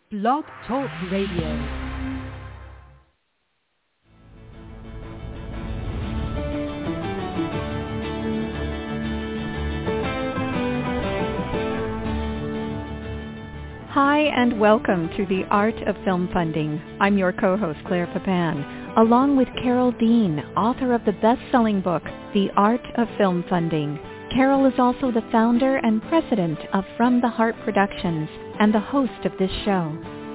Blog Talk Radio. Hi, and welcome to The Art of Film Funding. I'm your co-host, Claire Papin, along with Carol Dean, author of the best-selling book, The Art of Film Funding. Carol is also the founder and president of From the Heart Productions and the host of this show.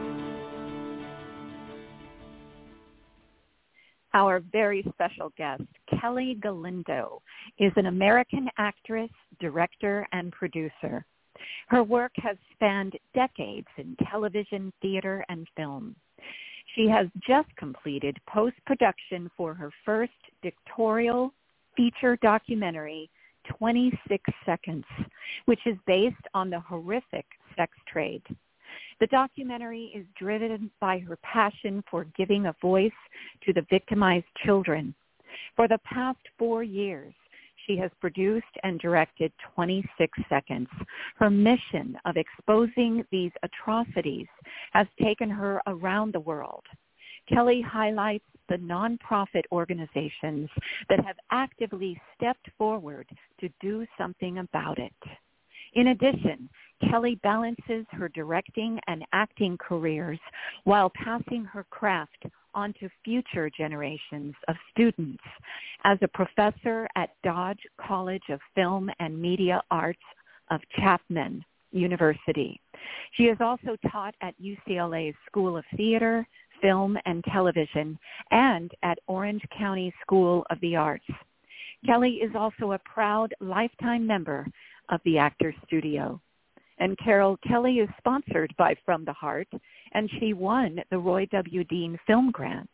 Our very special guest, Kelly Galindo, is an American actress, director, and producer. Her work has spanned decades in television, theater, and film. She has just completed post-production for her first directorial feature documentary, 26 Seconds, which is based on the horrific sex trade. The documentary is driven by her passion for giving a voice to the victimized children. For the past 4 years, she has produced and directed 26 Seconds. Her mission of exposing these atrocities has taken her around the world. Kelly highlights the nonprofit organizations that have actively stepped forward to do something about it. In addition, Kelly balances her directing and acting careers while passing her craft onto future generations of students as a professor at Dodge College of Film and Media Arts of Chapman University. She has also taught at UCLA's School of Theater, Film and Television, and at Orange County School of the Arts. Kelly is also a proud lifetime member of the Actors Studio. And Carol, Kelly is sponsored by From the Heart, and she won the Roy W. Dean Film Grant.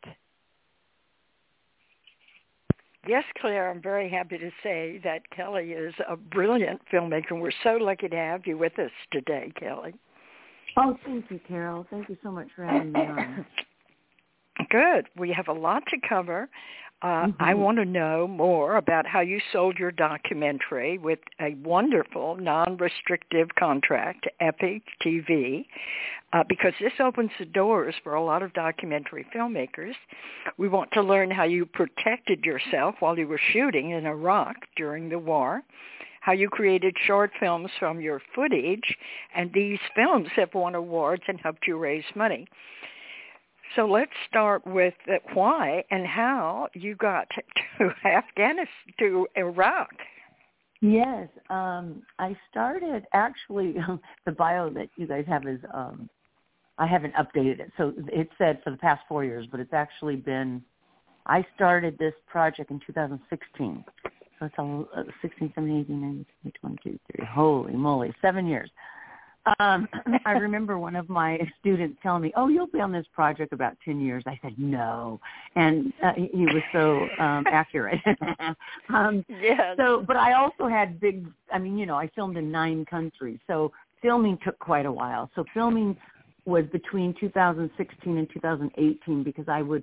Yes, Claire, I'm very happy to say that Kelly is a brilliant filmmaker. We're so lucky to have you with us today, Kelly. Oh, thank you, Carol. Thank you so much for having me on. Good. We have a lot to cover. I want to know more about how you sold your documentary with a wonderful non-restrictive contract to Epic TV, because this opens the doors for a lot of documentary filmmakers. We want to learn how you protected yourself while you were shooting in Iraq during the war, how you created short films from your footage, and these films have won awards and helped you raise money. So let's start with why and how you got to Afghanistan, to Iraq. Yes, I started, actually, the bio that you guys have is, I haven't updated it. So it said for the past 4 years, but it's actually been, I started this project in 2016. So it's 16, 17, 18, 19, 20, 22, 23, holy moly, 7 years. I remember one of my students telling me, "Oh, you'll be on this project about 10 years." I said, "No," and he was so accurate. Yes. So, but I also had I filmed in 9 countries, so filming took quite a while. So filming was between 2016 and 2018 because I would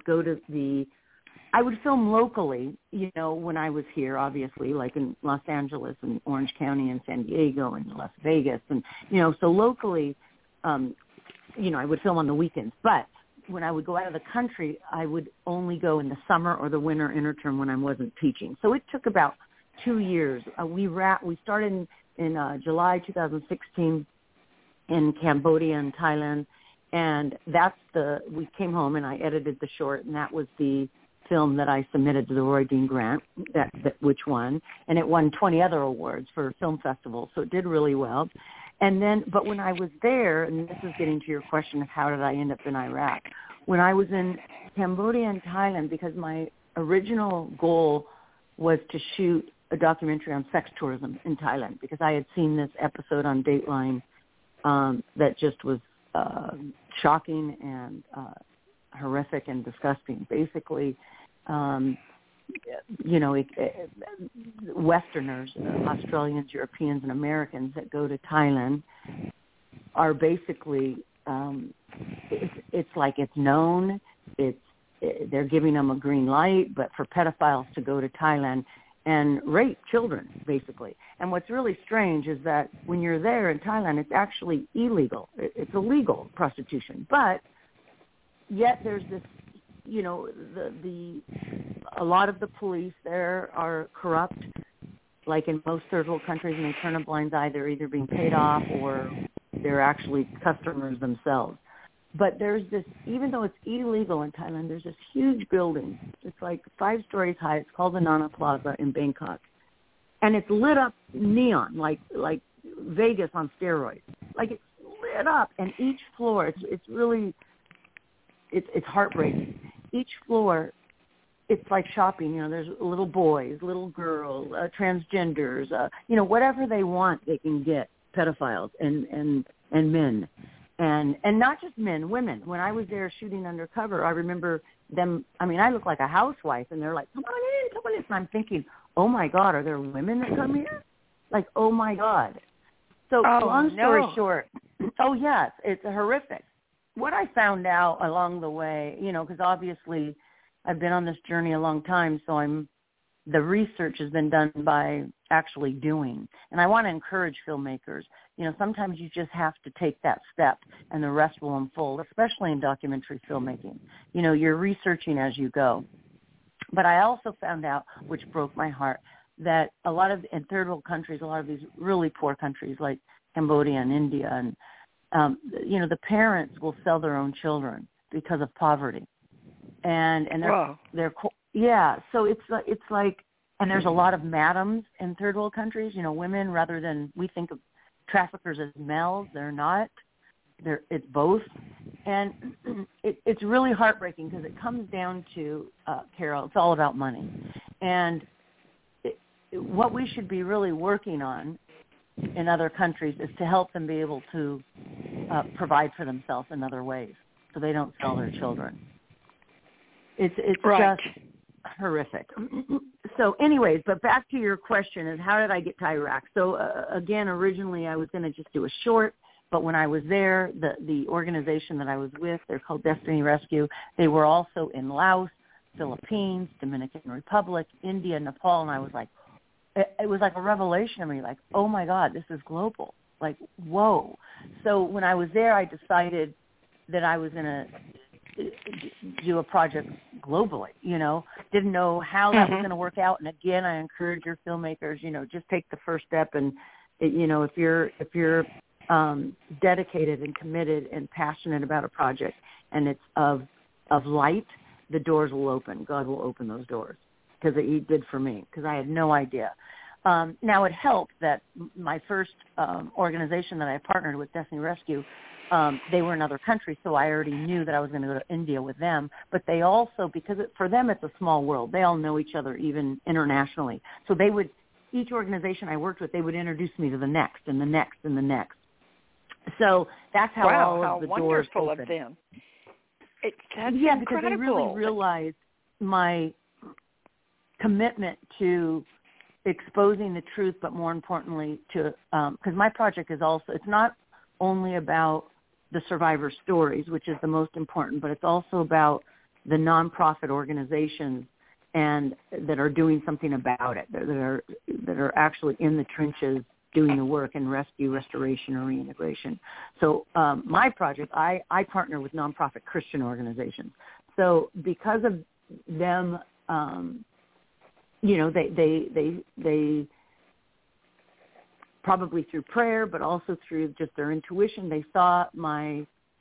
film locally, when I was here, obviously, like in Los Angeles and Orange County and San Diego and Las Vegas. And, so locally, I would film on the weekends. But when I would go out of the country, I would only go in the summer or the winter interterm when I wasn't teaching. So it took about 2 years. We started in July 2016 in Cambodia and Thailand. And we came home and I edited the short, and that was the film that I submitted to the Roy Dean Grant, which won, and it won 20 other awards for film festivals, so it did really well. And then, but when I was there, and this is getting to your question of how did I end up in Iraq, when I was in Cambodia and Thailand, because my original goal was to shoot a documentary on sex tourism in Thailand, because I had seen this episode on Dateline that just was shocking and horrific and disgusting. Basically, Westerners, Australians, Europeans, and Americans that go to Thailand are basically, it's like it's known, they're giving them a green light, but for pedophiles to go to Thailand, and rape children, basically. And what's really strange is that when you're there in Thailand, it's actually illegal. It's illegal prostitution. But yet there's this, you know, a lot of the police there are corrupt, like in most third world countries, and they turn a blind eye. They're either being paid off or they're actually customers themselves. But there's this, even though it's illegal in Thailand, there's this huge building. It's like 5 stories high. It's called the Nana Plaza in Bangkok. And it's lit up neon, like Vegas on steroids. Like it's lit up. And each floor, it's really, it's heartbreaking. Each floor, it's like shopping. You know, there's little boys, little girls, transgenders, you know, whatever they want, they can get, pedophiles and men. And not just men, women. When I was there shooting undercover, I remember them, I mean, I look like a housewife, and they're like, come on in. And I'm thinking, oh, my God, are there women that come here? Like, oh, my God. So long story short, oh, yes, it's horrific. What I found out along the way, you know, because obviously I've been on this journey a long time, so the research has been done by actually doing. And I want to encourage filmmakers. You know, sometimes you just have to take that step and the rest will unfold, especially in documentary filmmaking. You know, you're researching as you go. But I also found out, which broke my heart, that a lot of, in third world countries, a lot of these really poor countries like Cambodia and India, and, you know, the parents will sell their own children because of poverty. And they're yeah, so it's like, and there's a lot of madams in third world countries, you know, women, rather than, we think of traffickers as males. They're not. It's both. And it's really heartbreaking because it comes down to, Carol, it's all about money. And what we should be really working on in other countries is to help them be able to provide for themselves in other ways so they don't sell their children. It's right. Just horrific. So anyways, but back to your question is, how did I get to Iraq? So again, originally I was going to just do a short, but when I was there, the organization that I was with, they're called Destiny Rescue. They were also in Laos, Philippines, Dominican Republic, India, Nepal, and I was like, it was like a revelation to me, like, oh my God, this is global. Like, whoa. So when I was there, I decided that I was going to do a project globally, you know, didn't know how that was going to work out. And again, I encourage your filmmakers, you know, just take the first step. And, you know, if you're dedicated and committed and passionate about a project and it's of light, the doors will open. God will open those doors, because He did for me, because I had no idea. Now it helped that my first organization that I partnered with, Destiny Rescue, they were in other countries, so I already knew that I was going to go to India with them. But they also, because for them it's a small world, they all know each other even internationally. So they would, each organization I worked with, they would introduce me to the next and the next and the next. So that's how all of the doors opened. Wow, how wonderful of them. That's incredible. Because they really realized my commitment to exposing the truth, but more importantly to, because my project is also, it's not only about the survivor stories, which is the most important, but it's also about the nonprofit organizations and that are doing something about it, that are actually in the trenches doing the work in rescue, restoration, or reintegration. So my project, I partner with nonprofit Christian organizations. So because of them, you know, they probably through prayer, but also through just their intuition, they saw my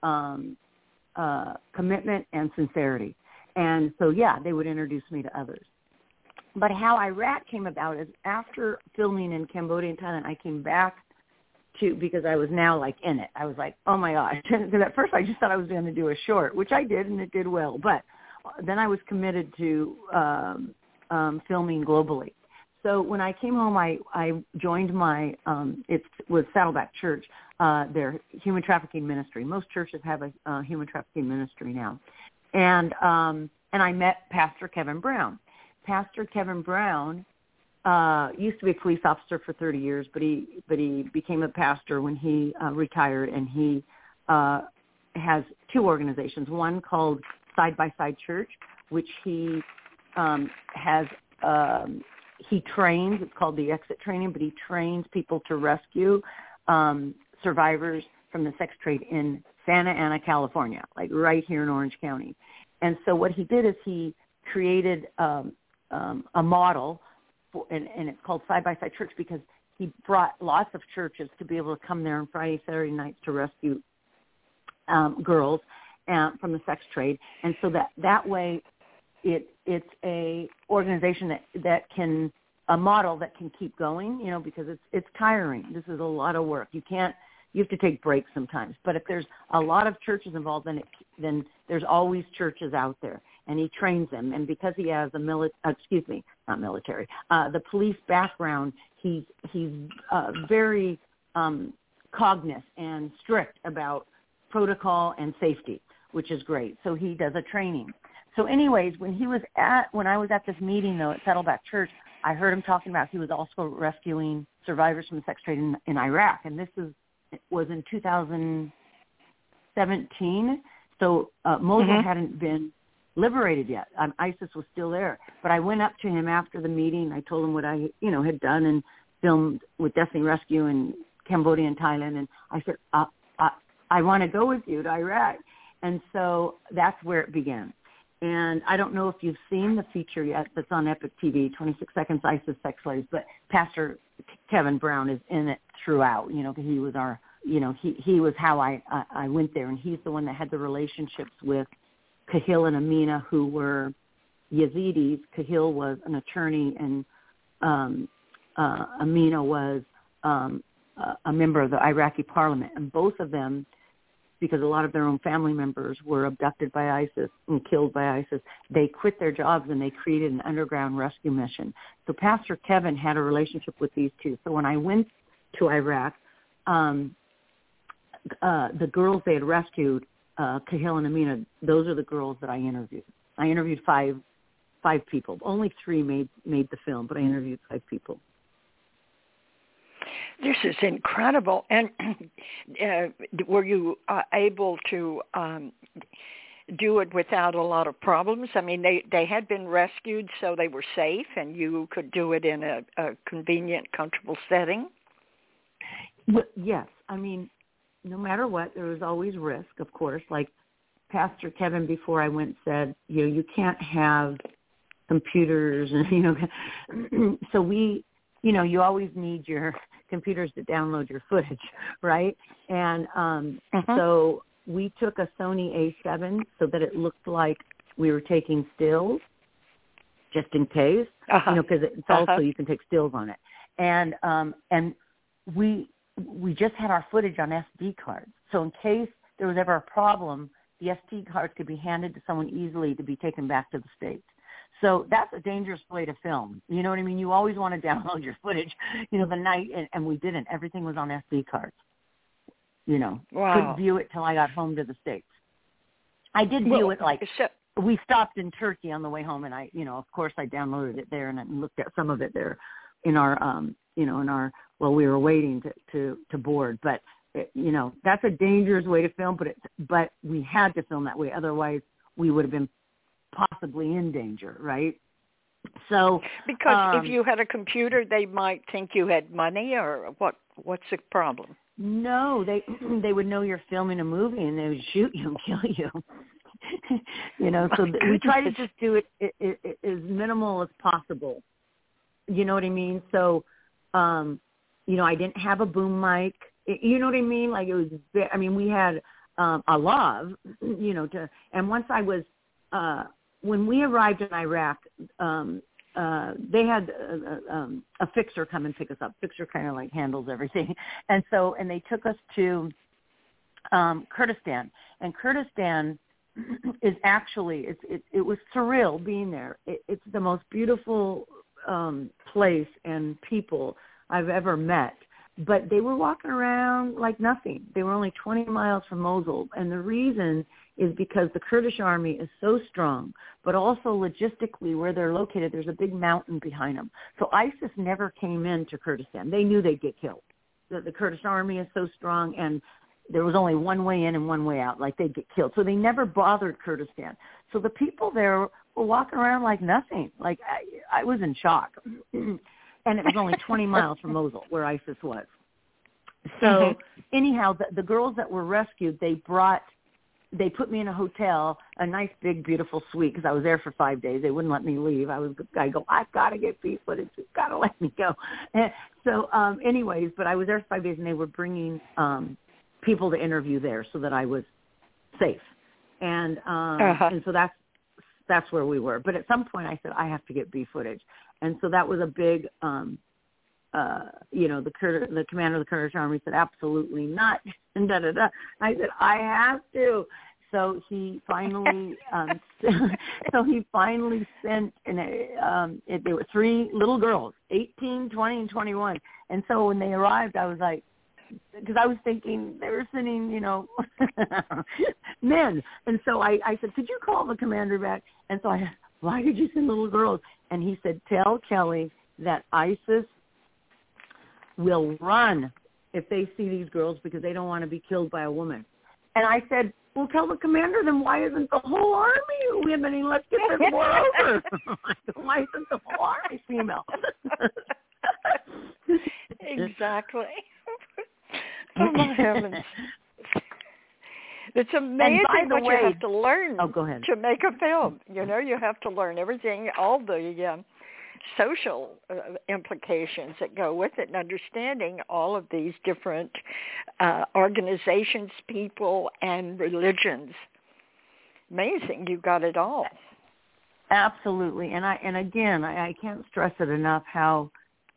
commitment and sincerity. And so, yeah, they would introduce me to others. But how Iraq came about is after filming in Cambodia and Thailand, I came back because I was now like in it. I was like, oh my gosh. Because at first I just thought I was going to do a short, which I did, and it did well. But then I was committed to filming globally. So when I came home, I joined my, it was Saddleback Church, their human trafficking ministry. Most churches have a human trafficking ministry now. And I met Pastor Kevin Brown. Pastor Kevin Brown used to be a police officer for 30 years, but he became a pastor when he retired, and he has 2 organizations, one called Side by Side Church, which he has he trains. It's called the exit training, but he trains people to rescue survivors from the sex trade in Santa Ana, California, like right here in Orange County. And so what he did is he created a model, and it's called Side by Side Church, because he brought lots of churches to be able to come there on Friday, Saturday nights to rescue girls from the sex trade. And so that way it's a organization that can, a model that can keep going, you know, because it's tiring. This is a lot of work. You have to take breaks sometimes. But if there's a lot of churches involved, then there's always churches out there. And he trains them. And because he has the police background, he's very cognizant and strict about protocol and safety, which is great. So he does a training. So anyways, when I was at this meeting, though, at Saddleback Church, I heard him talking about he was also rescuing survivors from the sex trade in Iraq. And this was in 2017. So Mosul hadn't been liberated yet. ISIS was still there. But I went up to him after the meeting. I told him what I, had done and filmed with Destiny Rescue in Cambodia and Thailand. And I said, I want to go with you to Iraq. And so that's where it began. And I don't know if you've seen the feature yet that's on Epic TV, 26 Seconds ISIS Sex Slaves, but Pastor Kevin Brown is in it throughout. He was our, he was how I went there. And he's the one that had the relationships with Kahil and Amina, who were Yazidis. Kahil was an attorney, and Amina was a member of the Iraqi parliament. And both of them, because a lot of their own family members were abducted by ISIS and killed by ISIS, they quit their jobs and they created an underground rescue mission. So Pastor Kevin had a relationship with these two. So when I went to Iraq, the girls they had rescued, Kahil and Amina, those are the girls that I interviewed. I interviewed five people. Only 3 made the film, but I interviewed 5 people. This is incredible. And were you able to do it without a lot of problems? I mean, they had been rescued, so they were safe, and you could do it in a convenient, comfortable setting? Well, yes. I mean, no matter what, there was always risk, of course. Like Pastor Kevin, before I went, said, you can't have computers, and, so we, you always need your computers to download your footage, right? And so we took a Sony A7 so that it looked like we were taking stills, just in case, because it's also you can take stills on it. And we just had our footage on SD cards. So in case there was ever a problem, the SD cards could be handed to someone easily to be taken back to the States. So that's a dangerous way to film. You know what I mean? You always want to download your footage, the night, and we didn't. Everything was on SD cards. Wow. Couldn't view it till I got home to the States. I did view it we stopped in Turkey on the way home, and I, of course I downloaded it there and I looked at some of it there in our, while we were waiting to board. But, that's a dangerous way to film, but we had to film that way. Otherwise we would have been possibly in danger, right? So because if you had a computer, they might think you had money, or what's the problem? No, they would know you're filming a movie and they would shoot you and kill you. So we try to just do it as minimal as possible. You know what I mean? So, I didn't have a boom mic. You know what I mean? Like it was. We had a lav, and once I was. When we arrived in Iraq, they had a fixer come and pick us up. Fixer kind of like handles everything. And they took us to Kurdistan. And Kurdistan is actually, it was surreal being there. It's the most beautiful place and people I've ever met. But they were walking around like nothing. They were only 20 miles from Mosul. And the reason is because the Kurdish army is so strong, but also logistically where they're located, there's a big mountain behind them. So ISIS never came into Kurdistan. They knew they'd get killed. The Kurdish army is so strong, and there was only one way in and one way out, like they'd get killed. So they never bothered Kurdistan. So the people there were walking around like nothing. Like I was in shock. And it was only 20 miles from Mosul, where ISIS was. So anyhow, the girls that were rescued, they put me in a hotel, a nice, big, beautiful suite, because I was there for 5 days. They wouldn't let me leave. I go, I've got to get beef footage. You've got to let me go. And so anyways, but I was there for 5 days, and they were bringing people to interview there so that I was safe. And and so that's where we were. But at some point I said, I have to get beef footage. And so that was a big, the commander of the Kurdish army said, absolutely not. And I said, I have to. So he finally, sent, there were 3 little girls, 18, 20, and 21. And so when they arrived, I was like, because I was thinking they were sending, men. And so I said, could you call the commander back? And so I said, why did you send little girls? And he said, tell Kelly that ISIS will run if they see these girls because they don't want to be killed by a woman. And I said, well, tell the commander, then why isn't the whole army women? And let's get this war over. Why isn't the whole army female? Exactly. Oh, my heavens. It's amazing what you have to learn to make a film. You have to learn everything, all the social implications that go with it, and understanding all of these different organizations, people, and religions. Amazing. You got it all. Absolutely. And again, I can't stress it enough how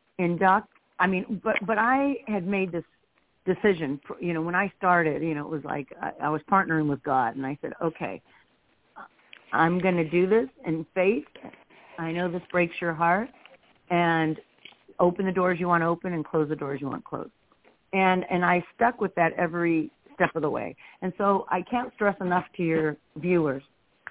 but I had made this decision, when I started, it was like I was partnering with God, and I said, okay, I'm going to do this in faith. I know this breaks your heart, and open the doors you want to open and close the doors you want to close. And I stuck with that every step of the way. And so I can't stress enough to your viewers.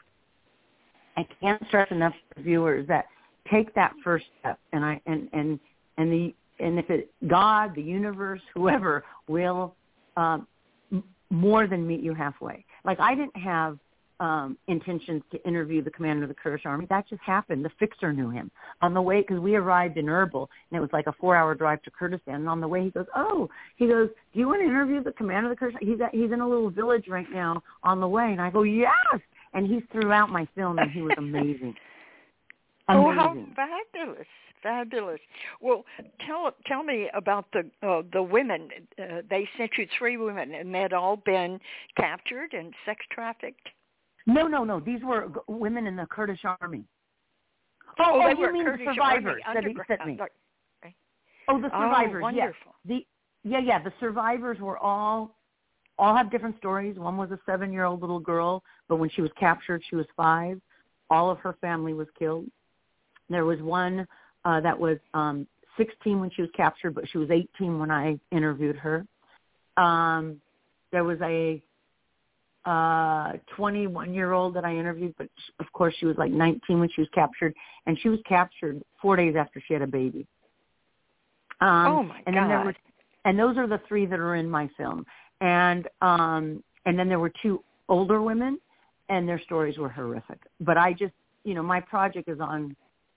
That take that first step, and if it God, the universe, whoever will more than meet you halfway. Like I didn't have intentions to interview the commander of the Kurdish army. That just happened. The fixer knew him on the way, because we arrived in Erbil, and it was like a 4-hour drive to Kurdistan. And on the way, he goes, do you want to interview the commander of the Kurdish? He's in a little village right now on the way. And I go, yes. And he threw out my film, and he was amazing. Oh, how fabulous! Well, tell me about the women. They sent you 3 women, and they had all been captured and sex trafficked. No. These were women in the Kurdish army. They were you mean Kurdish the survivors that he sent me? Oh, the survivors. Wonderful. Yes. The survivors were all have different stories. One was a 7-year-old little girl, but when she was captured, she was 5. All of her family was killed. There was one that was 16 when she was captured, but she was 18 when I interviewed her. There was a 21-year-old that I interviewed, but of course she was like 19 when she was captured, and she was captured 4 days after she had a baby. Oh my God! And those are the 3 that are in my film, and then there were 2 older women, and their stories were horrific. But I just, my project is on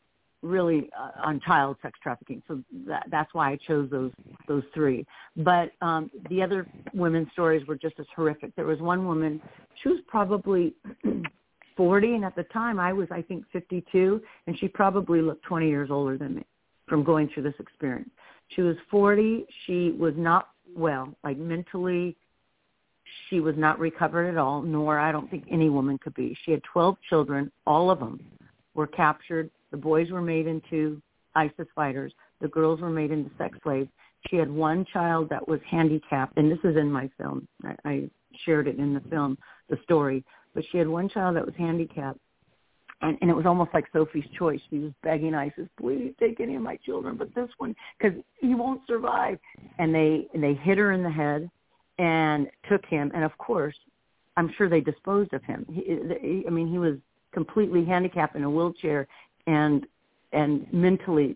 child sex trafficking, so that's why I chose those 3. But the other women's stories were just as horrific. There was one woman, she was probably 40, and at the time I was, I think, 52, and she probably looked 20 years older than me from going through this experience. She was 40. She was not well, like mentally. She was not recovered at all, nor I don't think any woman could be. She had 12 children. All of them were captured. The boys were made into ISIS fighters. The girls were made into sex slaves. She had one child that was handicapped, and this is in my film. I shared it in the film, the story. But she had one child that was handicapped, and it was almost like Sophie's Choice. She was begging ISIS, please take any of my children, but this one, because he won't survive. And they hit her in the head and took him. And, of course, I'm sure they disposed of him. He was completely handicapped in a wheelchair and mentally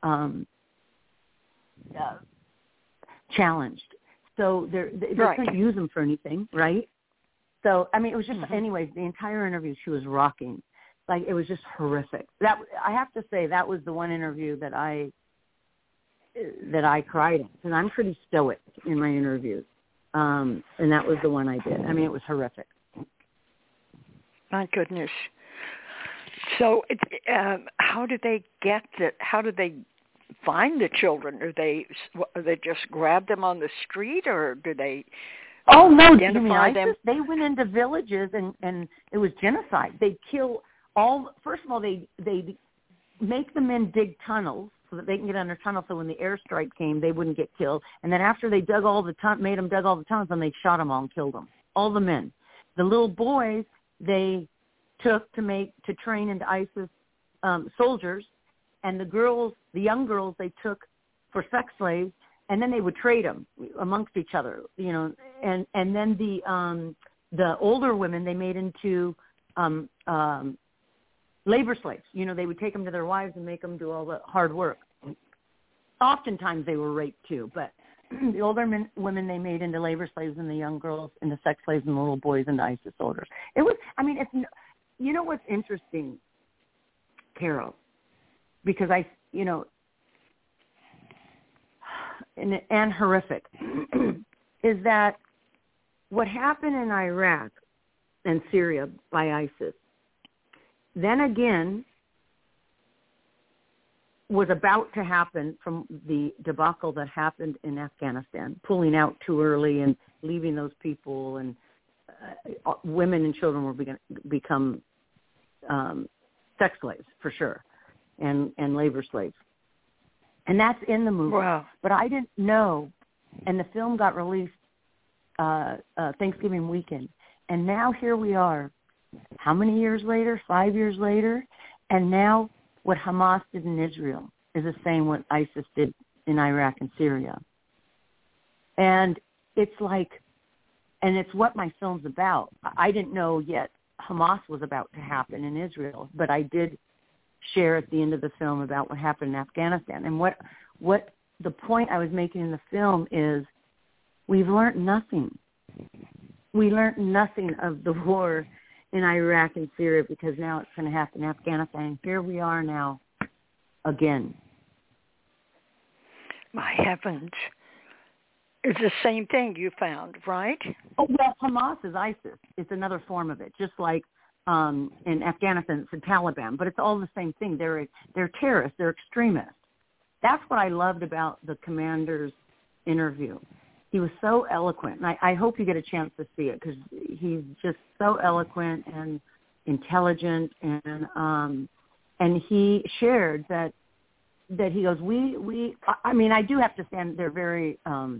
challenged. So they couldn't use him for anything, right? So, it was just, anyways, the entire interview, she was rocking. Like, it was just horrific. That, I have to say, that was the one interview that I cried in, and I'm pretty stoic in my interviews. And that was the one I did. I mean, it was horrific. My goodness. So, how do they get that? How do they find the children? Are they just grab them on the street, or do they? Oh no! Identify them? They went into villages and it was genocide. They kill all. First of all, they make the men dig tunnels so that they can get under tunnels. So when the airstrike came, they wouldn't get killed. And then after they dug made them dug all the tunnels, then they shot them all and killed them. All the men. The little boys they took to train into ISIS soldiers, and the young girls they took for sex slaves, and then they would trade them amongst each other, and then the older women they made into labor slaves. They would take them to their wives and make them do all the hard work. Oftentimes they were raped too, but the older women they made into labor slaves, and the young girls into sex slaves, and the little boys into ISIS soldiers. It was, it's, what's interesting, Carol, because and horrific, is that what happened in Iraq and Syria by ISIS, then again, was about to happen from the debacle that happened in Afghanistan, pulling out too early and leaving those people, and women and children were become sex slaves for sure, and labor slaves. And that's in the movie. Wow. But I didn't know, and the film got released Thanksgiving weekend. And now here we are, how many years later? 5 years later. And now what Hamas did in Israel is the same what ISIS did in Iraq and Syria. And it's like, and it's what my film's about. I didn't know yet Hamas was about to happen in Israel, but I did share at the end of the film about what happened in Afghanistan. And what the point I was making in the film is, we've learned nothing. We learned nothing of the war in Iraq and Syria, because now it's going to happen in Afghanistan. And here we are now again. My heavens. It's the same thing you found, right? Oh, well, Hamas is ISIS. It's another form of it, just like in Afghanistan, it's the Taliban, but it's all the same thing. They're terrorists. They're extremists. That's what I loved about the commander's interview. He was so eloquent, and I hope you get a chance to see it, because he's just so eloquent and intelligent, and he shared that he goes, I do have to stand. They're very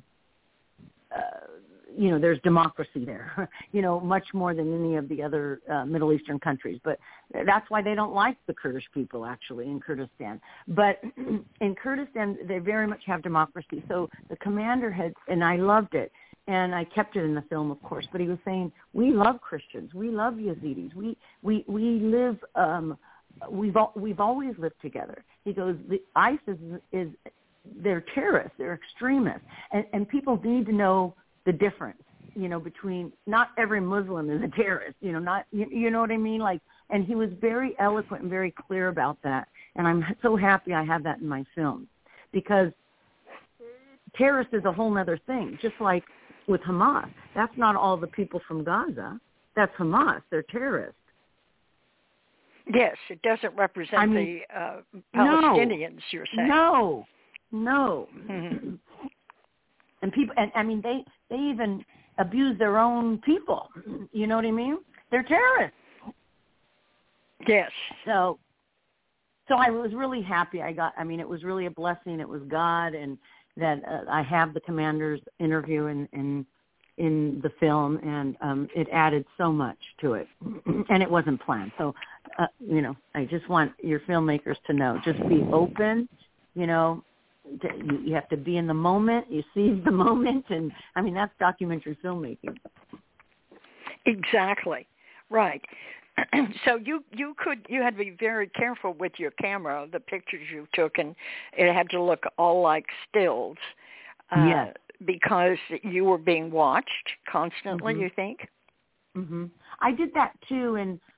there's democracy there, much more than any of the other Middle Eastern countries. But that's why they don't like the Kurdish people, actually, in Kurdistan. But in Kurdistan, they very much have democracy. So the commander had, and I loved it, and I kept it in the film, of course, but he was saying, we love Christians. We love Yazidis. We live, we've always lived together. He goes, the ISIS they're terrorists. They're extremists. And people need to know the difference, between, not every Muslim is a terrorist, not, you know what I mean? Like, and he was very eloquent and very clear about that. And I'm so happy I have that in my film, because terrorist is a whole other thing, just like with Hamas. That's not all the people from Gaza. That's Hamas. They're terrorists. Yes, it doesn't represent the Palestinians, you're saying. No. Mm-hmm. And people, and they even abuse their own people. You know what I mean? They're terrorists. Yes. So I was really happy. It was really a blessing. It was God, and that I have the commander's interview in the film, and it added so much to it, and it wasn't planned. So, I just want your filmmakers to know, just be open, you have to be in the moment, you seize the moment, and that's documentary filmmaking. Exactly. Right. So you had to be very careful with your camera, the pictures you took, and it had to look all like stills. Yes. Because you were being watched constantly, mm-hmm. You think? Mm-hmm. I did that too, and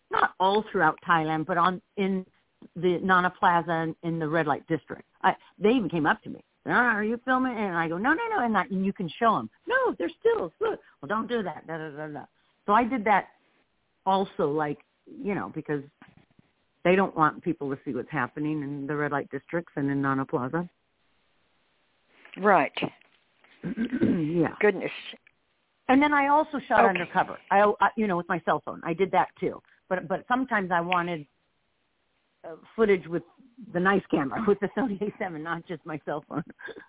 not all throughout Thailand, but in the Nana Plaza in the red light district. They even came up to me. Are you filming? And I go, no. And you can show them. No, they're stills. Look. Well, don't do that. Da, da, da, da. So I did that also, like, because they don't want people to see what's happening in the red light districts and in Nana Plaza. Right. Yeah. Goodness. And then I also shot undercover. I with my cell phone. I did that too. But sometimes I wanted footage with the nice camera, with the Sony A7, not just my cell phone.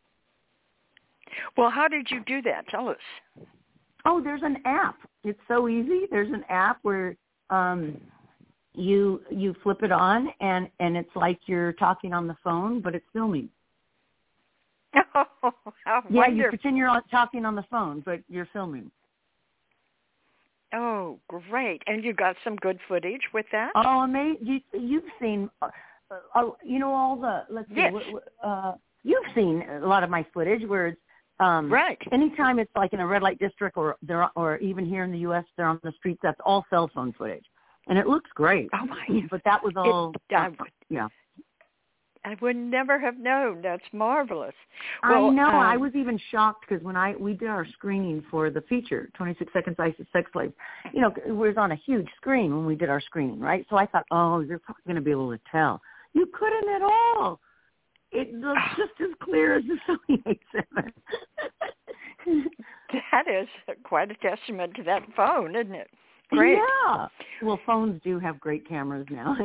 Well, how did you do that? Tell us. Oh, there's an app. It's so easy. There's an app where you flip it on, and it's like you're talking on the phone, but it's filming. Oh, how yeah, wonderful. you pretend you're talking on the phone, but you're filming. Oh, great. And you got some good footage with that? Oh, amazing. You've seen, all the, let's see, yes. You've seen a lot of my footage where it's, right. Anytime it's like in a red light district or even here in the U.S., they're on the streets, that's all cell phone footage. And it looks great. Oh, my. But that was all, yeah. I would never have known. That's marvelous. Well, I know. I was even shocked because when we did our screening for the feature, 26 Seconds ISIS Sex Slave, it was on a huge screen when we did our screening, right? So I thought, you're probably going to be able to tell. You couldn't at all. It looks just as clear as the Sony A7. That is quite a testament to that phone, isn't it? Great. Yeah. Well, phones do have great cameras now.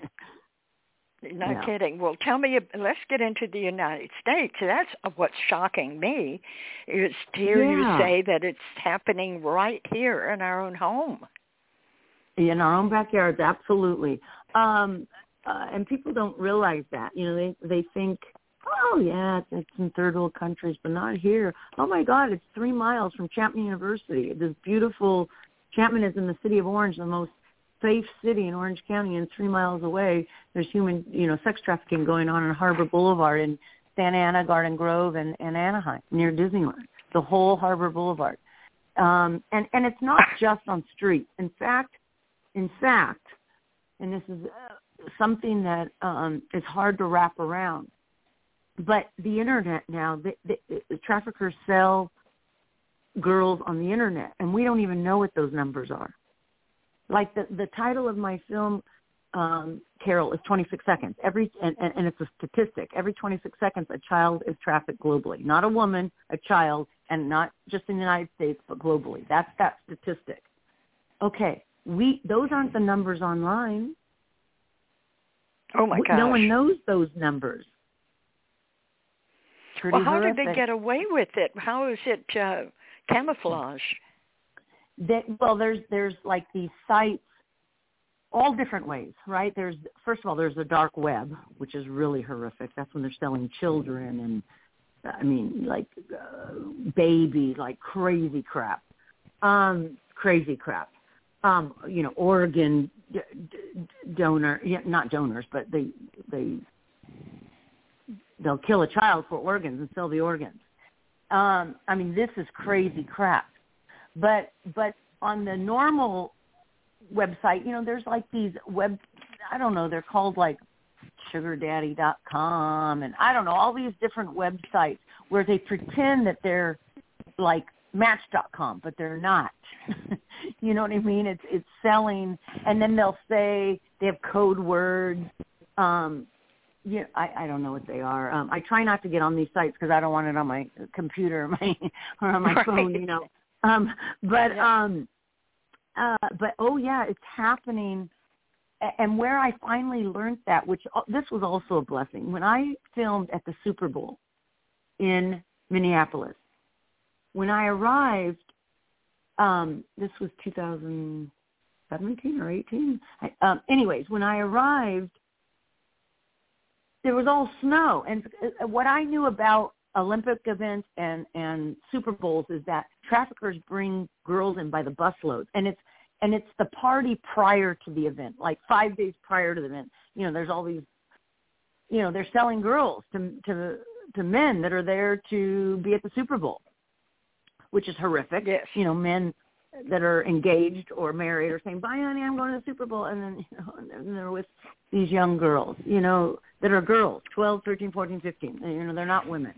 Not kidding. Well, tell me, let's get into the United States. That's what's shocking me, is to hear you say that it's happening right here in our own home. In our own backyards, absolutely. And people don't realize that. They think, it's in third world countries, but not here. Oh, my God, it's 3 miles from Chapman University. This beautiful, Chapman is in the city of Orange, the most safe city in Orange County, and 3 miles away, there's human, sex trafficking going on Harbor Boulevard in Santa Ana, Garden Grove, and Anaheim, near Disneyland, the whole Harbor Boulevard. And it's not just on streets. In fact, and this is something that is hard to wrap around, but the Internet now, the traffickers sell girls on the Internet, and we don't even know what those numbers are. Like the title of my film, Carol, is 26 seconds. And it's a statistic. Every 26 seconds, a child is trafficked globally. Not a woman, a child, and not just in the United States, but globally. That's that statistic. Okay, those aren't the numbers online. Oh, my gosh. No one knows those numbers. Well, how did they get away with it? How is it camouflaged? There's like these sites, all different ways, right? First of all, there's the dark web, which is really horrific. That's when they're selling children and, baby, like crazy crap. Organ donor, not donors, but they'll kill a child for organs and sell the organs. This is crazy crap. But on the normal website, there's like these they're called like sugardaddy.com and I don't know, all these different websites where they pretend that they're like Match.com, but they're not. You know what I mean? It's selling, and then they'll say they have code words. I don't know what they are. I try not to get on these sites because I don't want it on my computer or on my phone, But it's happening. And where I finally learned that, this was also a blessing, when I filmed at the Super Bowl in Minneapolis, when I arrived, this was 2017 or 18. When I arrived, there was all snow. And what I knew about Olympic events and Super Bowls is that traffickers bring girls in by the busloads, and it's the party prior to the event, like 5 days prior to the event. There's all these, they're selling girls to men that are there to be at the Super Bowl, which is horrific. Yes. Men that are engaged or married are saying, "Bye, honey, I'm going to the Super Bowl," and then and they're with these young girls, that are girls, 12, 13, 14, 15. They're not women.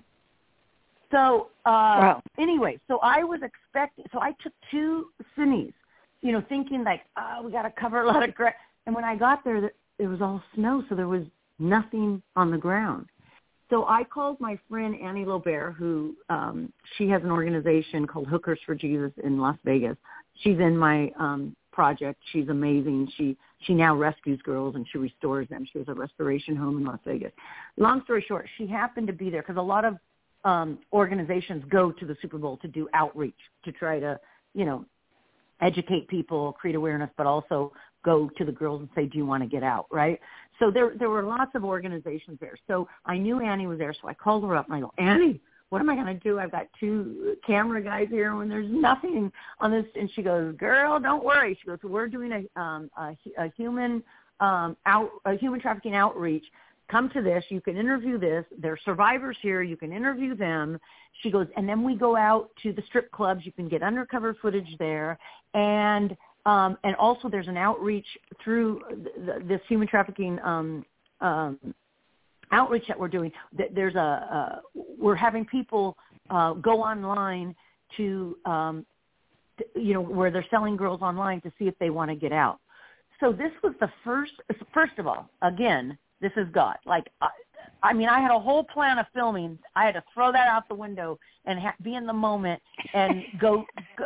So wow. Anyway, so I was expecting. So I took 2 cinis, thinking like, we got to cover a lot of ground. And when I got there, it was all snow, so there was nothing on the ground. So I called my friend Annie Lobert, who she has an organization called Hookers for Jesus in Las Vegas. She's in my project. She's amazing. She now rescues girls and she restores them. She has a restoration home in Las Vegas. Long story short, she happened to be there because a lot of organizations go to the Super Bowl to do outreach, to try to, educate people, create awareness, but also go to the girls and say, do you want to get out, right? So there were lots of organizations there. So I knew Annie was there, so I called her up and I go, Annie, what am I going to do? I've got 2 camera guys here when there's nothing on this. And she goes, girl, don't worry. She goes, we're doing a human trafficking outreach. Come to this. You can interview this. There are survivors here. You can interview them. She goes, and then we go out to the strip clubs. You can get undercover footage there. And also there's an outreach through this human trafficking outreach that we're doing. There's we're having people go online to where they're selling girls online to see if they want to get out. So this was the first of all, again, this is God. Like, I had a whole plan of filming. I had to throw that out the window and be in the moment and go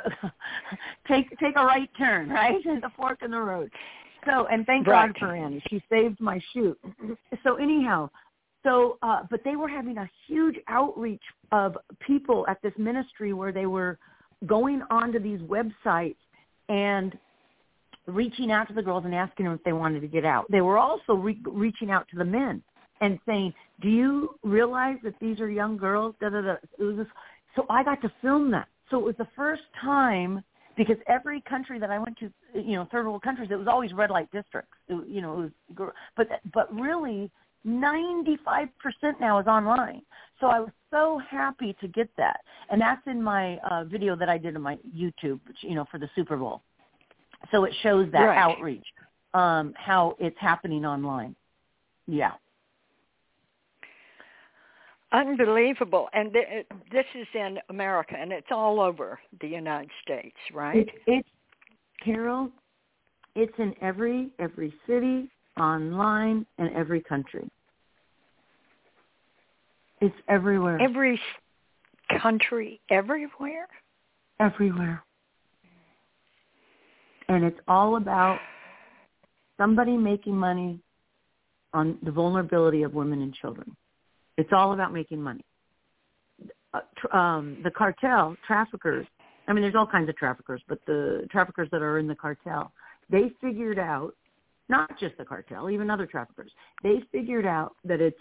take a right turn, right? And the fork in the road. So, and thank God for Annie. She saved my shoot. So anyhow, but they were having a huge outreach of people at this ministry where they were going onto these websites and reaching out to the girls and asking them if they wanted to get out. They were also reaching out to the men and saying, do you realize that these are young girls? Da, da, da. So I got to film that. So it was the first time, because every country that I went to, third world countries, it was always red light districts. It was, but really 95% now is online. So I was so happy to get that. And that's in my video that I did on my YouTube, for the Super Bowl. So it shows that outreach, how it's happening online. Yeah. Unbelievable. And this is in America, and it's all over the United States, right? It's Carol, it's in every city, online, and every country. It's everywhere. Every country, everywhere? Everywhere. And it's all about somebody making money on the vulnerability of women and children. It's all about making money. The cartel, traffickers, there's all kinds of traffickers, but the traffickers that are in the cartel, they figured out, not just the cartel, even other traffickers, they figured out that it's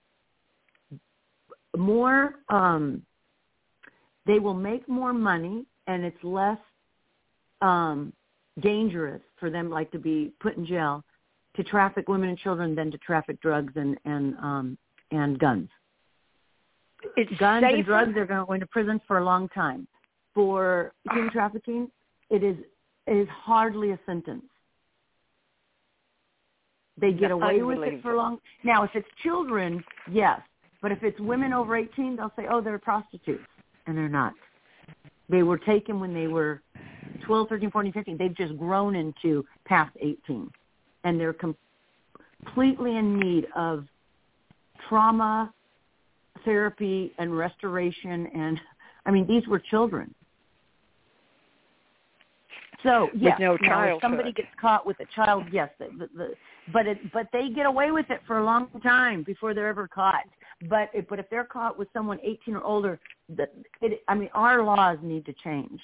more, they will make more money and it's less dangerous for them, like, to be put in jail to traffic women and children than to traffic drugs and guns. It's guns safer. And drugs, they're going to prison for a long time. For human trafficking, it is hardly a sentence. They get away with it for long. Now, if it's children, yes. But if it's women over 18, they'll say, oh, they're prostitutes. And they're not. They were taken when they were 12, 13, 14, 15. They've just grown into past 18. And they're completely in need of trauma, therapy, and restoration. And, these were children. So, yes, with no childhood. If somebody gets caught with a child, yes. But they get away with it for a long time before they're ever caught. But if they're caught with someone 18 or older, our laws need to change.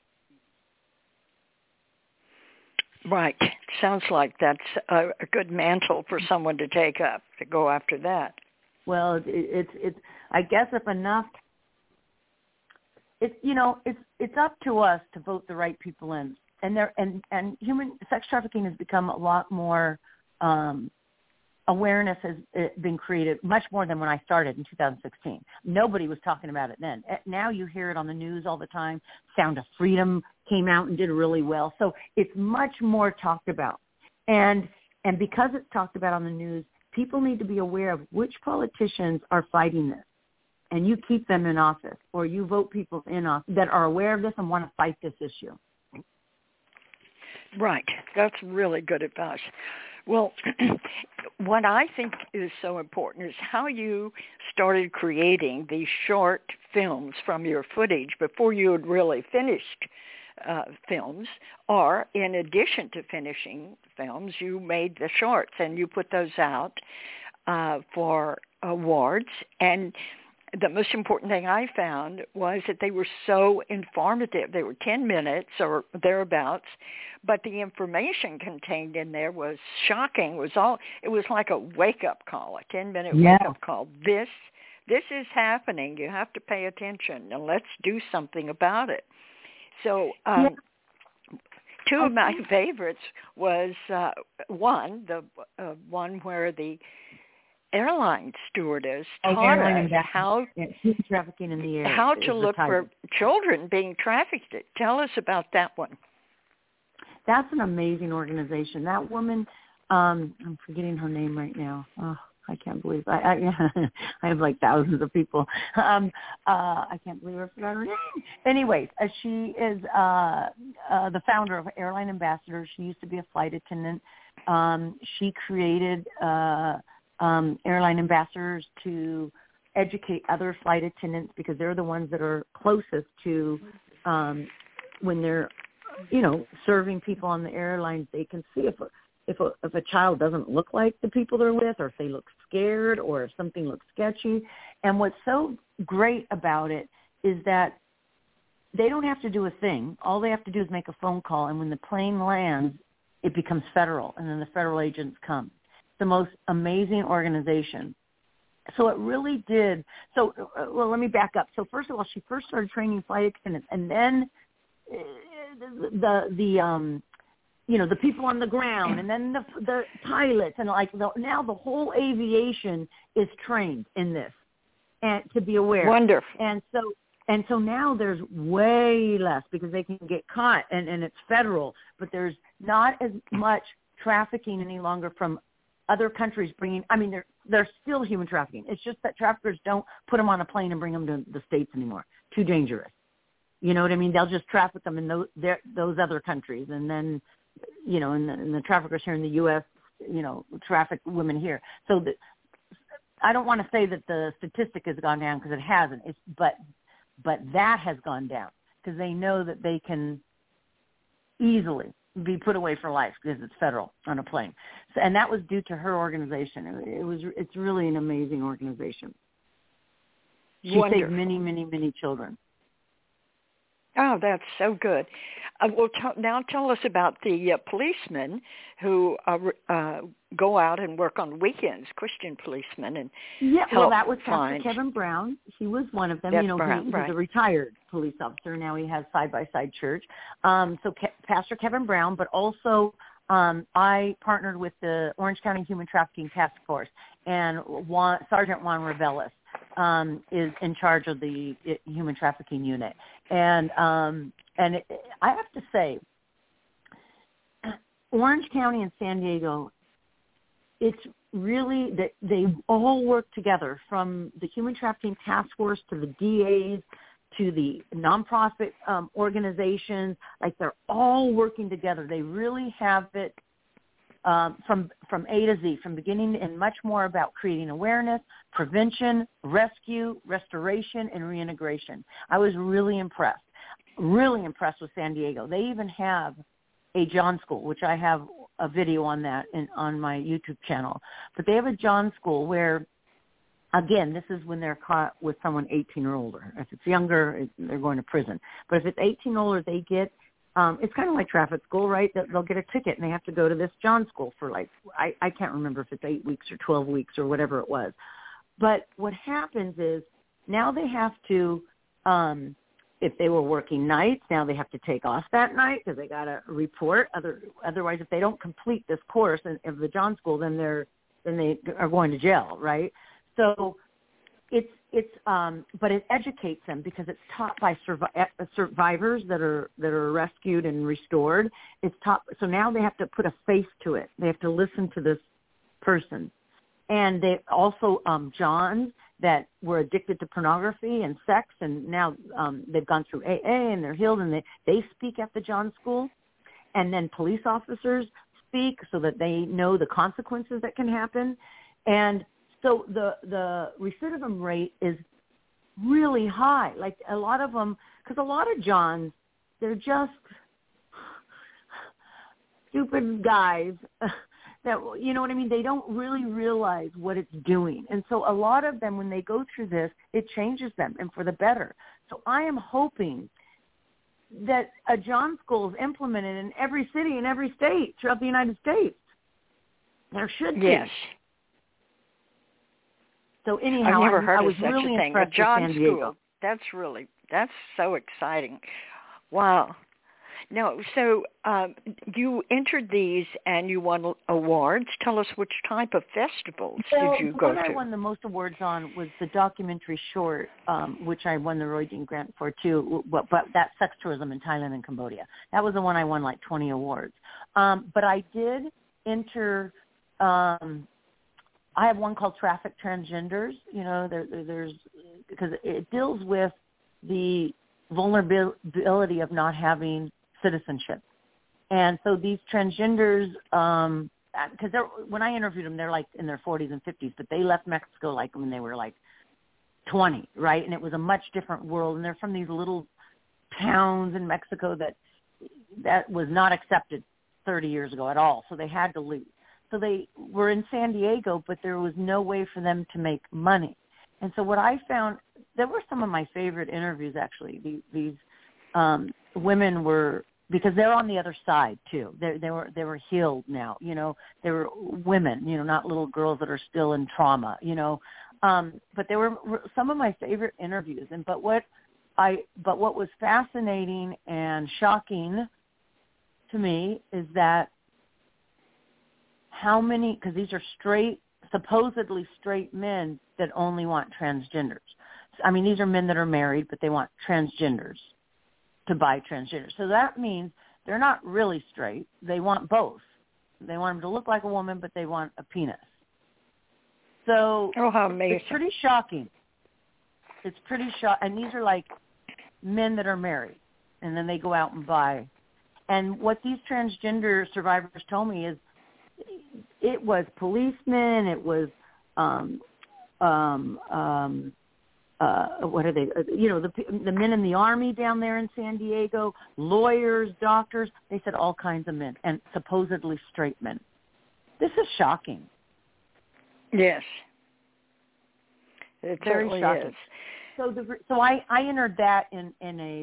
Right. Sounds like that's a good mantle for someone to take up, to go after that. Well, it's I guess if enough, it's up to us to vote the right people in. And human sex trafficking has become a lot more awareness has been created much more than when I started in 2016. Nobody was talking about it then. Now you hear it on the news all the time. Sound of Freedom came out and did really well. So it's much more talked about. And because it's talked about on the news, people need to be aware of which politicians are fighting this. And you keep them in office, or you vote people in office that are aware of this and want to fight this issue. Right. That's really good advice. Well, what I think is so important is how you started creating these short films from your footage before you had really finished films, or in addition to finishing films, you made the shorts and you put those out for awards. And the most important thing I found was that they were so informative. They were 10 minutes or thereabouts, but the information contained in there was shocking. It was like a wake-up call, a 10-minute wake-up call. This is happening. You have to pay attention, and let's do something about it. So two of my favorites was one where the airline stewardess taught us how human trafficking in the air, how to look for children being trafficked. Tell us about that one. That's an amazing organization. That woman, I'm forgetting her name right now. Oh, I can't believe I have like thousands of people. I can't believe I forgot her name. Anyways, she is the founder of Airline Ambassadors. She used to be a flight attendant. She created Airline Ambassadors to educate other flight attendants, because they're the ones that are closest to when they're, serving people on the airlines. They can see if a child doesn't look like the people they're with, or if they look scared, or if something looks sketchy. And what's so great about it is that they don't have to do a thing. All they have to do is make a phone call, and when the plane lands, it becomes federal, and then the federal agents come. It's the most amazing organization. So it really did. So, well, let me back up. So first of all, she first started training flight attendants, and then the people on the ground, and then the pilots, and now the whole aviation is trained in this, and to be aware. Wonderful. And so now there's way less, because they can get caught, and it's federal, but there's not as much trafficking any longer from other countries bringing. I mean, there's still human trafficking. It's just that traffickers don't put them on a plane and bring them to the States anymore. Too dangerous. You know what I mean? They'll just traffic them in those other countries, and then, and the traffickers here in the U.S., traffic women here. So I don't want to say that the statistic has gone down, because it hasn't. But that has gone down, because they know that they can easily be put away for life, because it's federal on a plane. So, and that was due to her organization. It's really an amazing organization. She saved many, many, many children. Oh, that's so good. Well, now tell us about the policemen who go out and work on weekends, Christian policemen, and help that was find. Pastor Kevin Brown. He was one of them. Brown, he's a retired police officer. Now he has Side by Side Church. Pastor Kevin Brown, but also I partnered with the Orange County Human Trafficking Task Force, and Sergeant Juan Reveles is in charge of the human trafficking unit. And I have to say, Orange County and San Diego, it's really that they all work together, from the Human Trafficking Task Force to the DAs to the nonprofit organizations. Like, they're all working together. They really have it from A to Z, from beginning, and much more about creating awareness, prevention, rescue, restoration, and reintegration. I was really impressed with San Diego. They even have a John School, which I have a video on that on my YouTube channel. But they have a John School where, again, this is when they're caught with someone 18 or older. If it's younger, they're going to prison. But if it's 18 or older, they get, it's kind of like traffic school, right? They'll get a ticket, and they have to go to this John School for I can't remember if it's 8 weeks or 12 weeks or whatever it was. But what happens is, now they have to, if they were working nights, now they have to take off that night, because they got to report. Otherwise, if they don't complete this course of the John School, then they're then they are going to jail, right? So but it educates them because it's taught by survivors that are rescued and restored. It's taught, so now they have to put a face to it. They have to listen to this person, and they also Johns that were addicted to pornography and sex, and now they've gone through AA and they're healed, and they speak at the John School, and then police officers speak so that they know the consequences that can happen, and so the recidivism rate is really high. Like a lot of them, because a lot of Johns, they're just stupid guys that, you know what I mean? They don't really realize what it's doing. And so a lot of them, when they go through this, it changes them and for the better. So I am hoping that a John School is implemented in every city and every state throughout the United States. There should be. Yes. So anyhow, I've never heard I was of such really a thing. A impressed John with San Diego. School. That's so exciting. Wow. No, so you entered these and you won awards. Tell us which type of festivals did you go to? The one I won the most awards on was the documentary short, which I won the Roy Dean Grant for too, but that's sex tourism in Thailand and Cambodia. That was the one I won like 20 awards. But I did enter... I have one called Traffic Transgenders. You know, there's because it deals with the vulnerability of not having citizenship, and so these transgenders, because when I interviewed them, they're like in their 40s and 50s, but they left Mexico like when they were like 20, right? And it was a much different world, and they're from these little towns in Mexico that was not accepted 30 years ago at all, so they had to leave. So they were in San Diego, but there was no way for them to make money. And so what I found, there were some of my favorite interviews, actually. These women were, because they're on the other side, too. They were healed now, you know. They were women, you know, not little girls that are still in trauma, you know. But they were some of my favorite interviews. But what was fascinating and shocking to me is that how many, because these are supposedly straight men that only want transgenders. I mean, these are men that are married, but they want transgenders to buy transgenders. So that means they're not really straight. They want both. They want them to look like a woman, but they want a penis. So how amazing. It's pretty shocking. It's pretty shocking. And these are like men that are married, and then they go out and buy. And what these transgender survivors told me is, it was policemen, it was what are they? You know, the men in the army down there in San Diego, lawyers, doctors. They said all kinds of men, and supposedly straight men. This is shocking. Yes, it Very certainly shocking. is. So I entered that in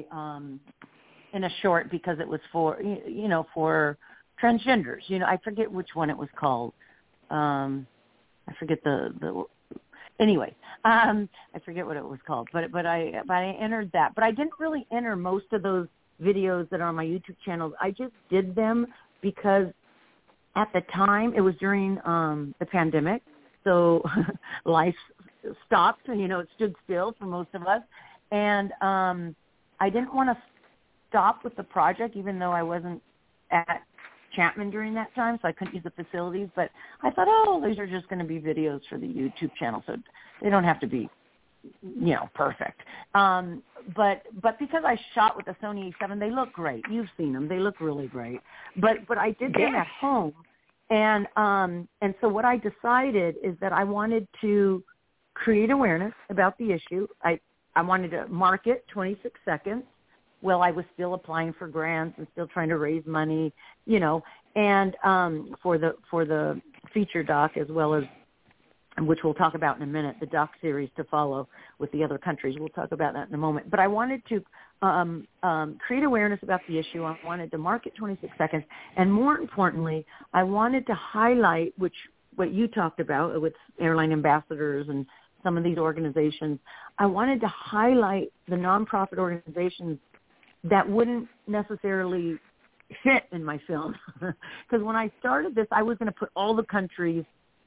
a short because it was for for transgenders. You know, I forget which one it was called. I forget anyway, I forget what it was called, but I entered that. But I didn't really enter most of those videos that are on my YouTube channel. I just did them because at the time it was during the pandemic, so life stopped. You know, it stood still for most of us, and I didn't want to stop with the project, even though I wasn't at Chapman during that time, so I couldn't use the facilities. But I thought, these are just going to be videos for the YouTube channel, so they don't have to be, you know, perfect. But because I shot with the Sony A7, they look great. You've seen them; they look really great. But I did them at home, and so what I decided is that I wanted to create awareness about the issue. I wanted to market 26 seconds. Well, I was still applying for grants and still trying to raise money, you know, and for the feature doc, as well as, which we'll talk about in a minute, the doc series to follow with the other countries. We'll talk about that in a moment. But I wanted to create awareness about the issue. I wanted to market 26 seconds. And more importantly, I wanted to highlight, what you talked about with airline ambassadors and some of these organizations. I wanted to highlight the nonprofit organizations that wouldn't necessarily fit in my film. Because when I started this, I was going to put all the countries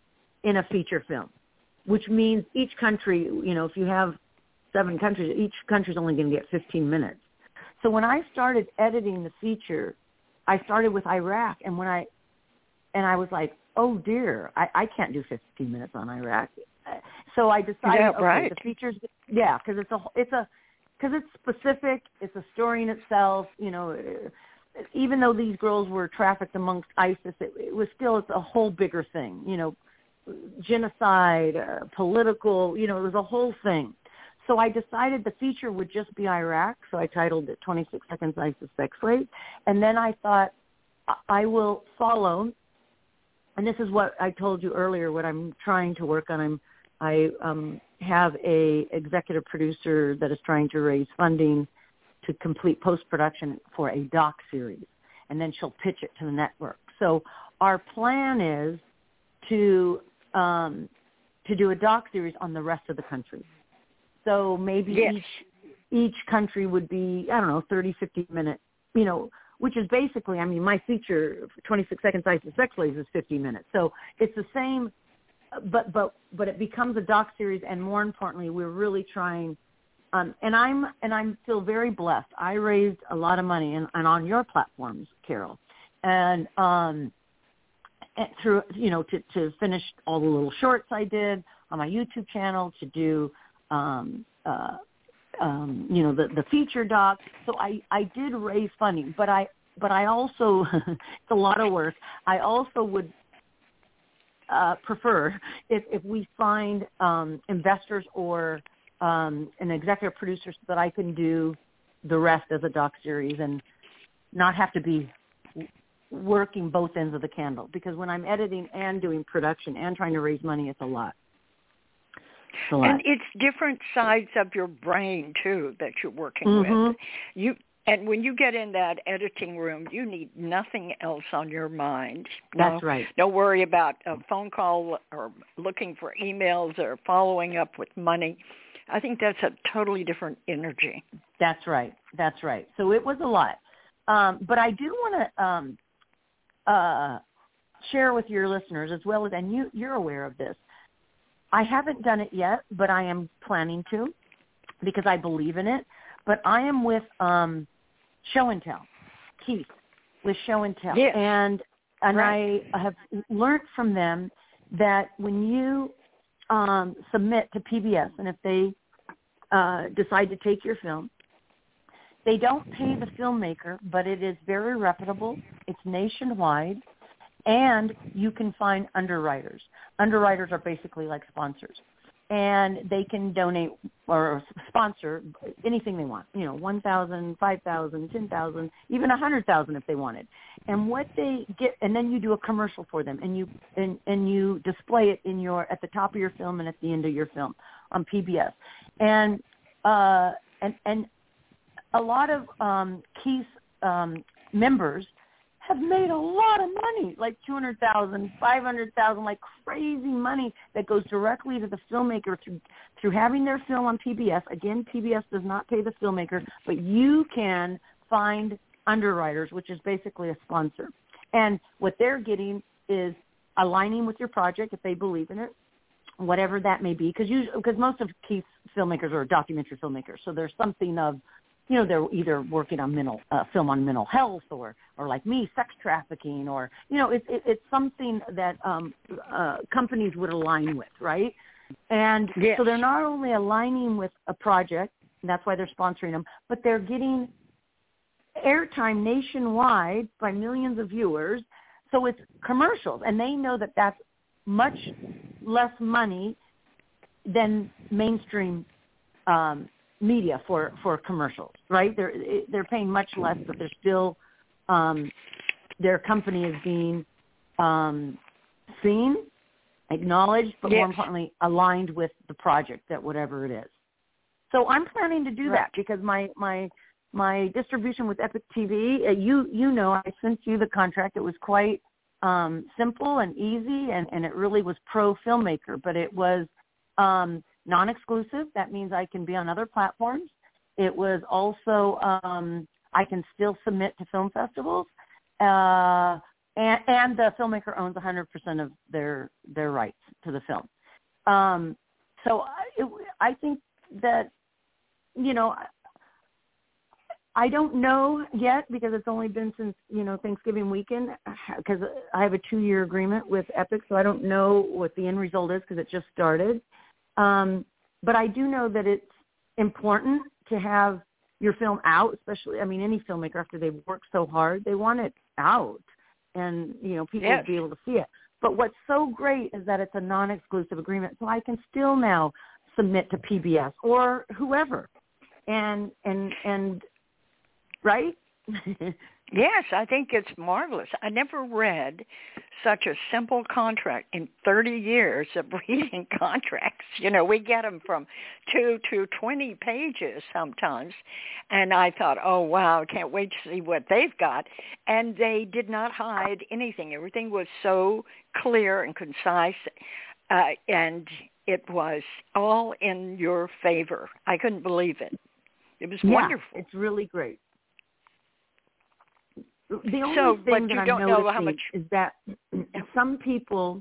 in a feature film, which means each country, if you have 7 countries, each country's only going to get 15 minutes. So when I started editing the feature, I started with Iraq, and I was like, oh dear, I can't do 15 minutes on Iraq. So I decided, the features, because it's specific, it's a story in itself. Even though these girls were trafficked amongst ISIS, it's a whole bigger thing. Genocide, political, it was a whole thing. So I decided the feature would just be Iraq, so I titled it 26 Seconds ISIS Sex Slave. And then I thought I will follow, and this is what I told you earlier, what I'm trying to work on. I have a executive producer that is trying to raise funding to complete post-production for a doc series, and then she'll pitch it to the network. So our plan is to do a doc series on the rest of the country. So maybe each country would be, 30, 50 minutes, which is basically, my feature, 26 Seconds ISIS Sex Slaves, is 50 minutes. So it's the same, but it becomes a doc series, and more importantly, we're really trying, and I'm still very blessed. I raised a lot of money and on your platforms, Carol, and through, to finish all the little shorts I did on my YouTube channel, to do the feature doc. So I did raise funding, but I also, it's a lot of work. I also would prefer if we find investors or an executive producer so that I can do the rest as a doc series and not have to be working both ends of the candle, because when I'm editing and doing production and trying to raise money, it's a lot. And it's different sides of your brain, too, that you're working with. And when you get in that editing room, you need nothing else on your mind. That's right. No worry about a phone call or looking for emails or following up with money. I think that's a totally different energy. That's right. So it was a lot. But I do want to share with your listeners as well as, and you're aware of this, I haven't done it yet, but I am planning to because I believe in it. But I am with Show and Tell, Keith, with Show and Tell. Yes. And I have learned from them that when you submit to PBS, and if they decide to take your film, they don't pay the filmmaker, but it is very reputable. It's nationwide. And you can find underwriters. Underwriters are basically like sponsors. And they can donate or sponsor anything they want, $1,000, $5,000, $10,000, even $100,000 if they wanted. And what they get, and then you do a commercial for them, and you display it at the top of your film and at the end of your film on PBS. And a lot of Keith's members have made a lot of money, like $200,000, $500,000, like crazy money that goes directly to the filmmaker through having their film on PBS. Again, PBS does not pay the filmmaker, but you can find underwriters, which is basically a sponsor. And what they're getting is aligning with your project if they believe in it, whatever that may be, because most of Keith's filmmakers are documentary filmmakers, so there's something of, they're either working on film on mental health or like me, sex trafficking, or, it's something that companies would align with, right? And so they're not only aligning with a project, and that's why they're sponsoring them, but they're getting airtime nationwide by millions of viewers. So it's commercials, and they know that that's much less money than mainstream media for commercials, right? They're paying much less, but they're still their company is being seen, acknowledged, but more importantly, aligned with the project, that whatever it is. So I'm planning to do that because my distribution with Epic TV, I sent you the contract. It was quite simple and easy, and it really was pro filmmaker, but it was non-exclusive. That means I can be on other platforms. It was also I can still submit to film festivals, and the filmmaker owns 100% of their rights. to the film. So I think that, you know, I don't know yet because it's only been since, you know, Thanksgiving weekend, because I have a 2-year agreement with Epic, so I don't know what the end result is because it just started. But I do know that it's important to have your film out, especially, I mean, any filmmaker, after they've worked so hard, they want it out and, you know, people to be able to see it. But what's so great is that it's a non-exclusive agreement, so I can still now submit to PBS or whoever. And right? Yes, I think it's marvelous. I never read such a simple contract in 30 years of reading contracts. You know, we get them from 2 to 20 pages sometimes. And I thought, oh, wow, I can't wait to see what they've got. And they did not hide anything. Everything was so clear and concise. And it was all in your favor. I couldn't believe it. It was wonderful. It's really great. The only thing that I'm noticing is that some people,